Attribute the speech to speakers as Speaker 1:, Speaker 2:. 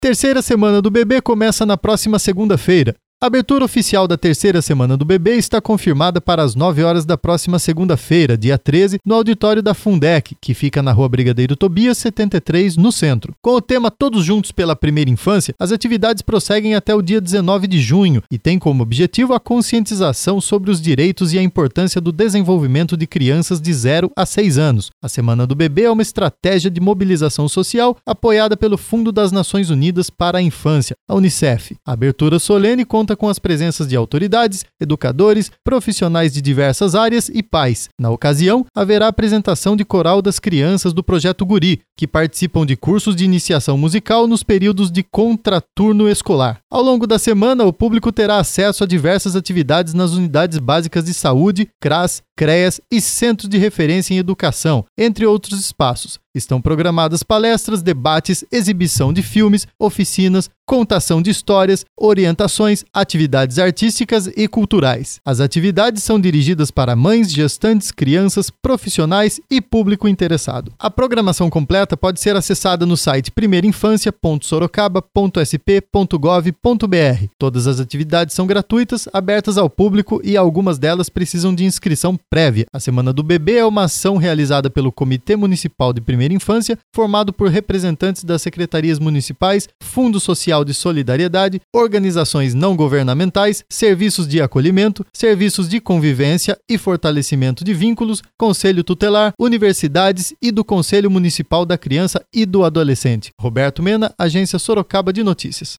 Speaker 1: Terceira Semana do Bebê começa na próxima segunda-feira. A abertura oficial da Terceira Semana do Bebê está confirmada para as 9 horas da próxima segunda-feira, dia 13, no auditório da Fundec, que fica na Rua Brigadeiro Tobias, 73, no centro. Com o tema Todos Juntos pela Primeira Infância, as atividades prosseguem até o dia 19 de junho e têm como objetivo a conscientização sobre os direitos e a importância do desenvolvimento de crianças de 0 a 6 anos. A Semana do Bebê é uma estratégia de mobilização social apoiada pelo Fundo das Nações Unidas para a Infância, a Unicef. A abertura solene conta com as presenças de autoridades, educadores, profissionais de diversas áreas e pais. Na ocasião, haverá apresentação de coral das crianças do Projeto Guri, que participam de cursos de iniciação musical nos períodos de contraturno escolar. Ao longo da semana, o público terá acesso a diversas atividades nas unidades básicas de saúde, CRAS, CREAS e Centros de Referência em Educação, entre outros espaços. Estão programadas palestras, debates, exibição de filmes, oficinas, contação de histórias, orientações, atividades artísticas e culturais. As atividades são dirigidas para mães, gestantes, crianças, profissionais e público interessado. A programação completa pode ser acessada no site primeirainfancia.sorocaba.sp.gov.br. Todas as atividades são gratuitas, abertas ao público e algumas delas precisam de inscrição prévia. A Semana do Bebê é uma ação realizada pelo Comitê Municipal de Primeira Infância, formado por representantes das secretarias municipais, Fundo Social de Solidariedade, organizações não governamentais, serviços de acolhimento, serviços de convivência e fortalecimento de vínculos, Conselho Tutelar, universidades e do Conselho Municipal da Criança e do Adolescente. Roberto Mena, Agência Sorocaba de Notícias.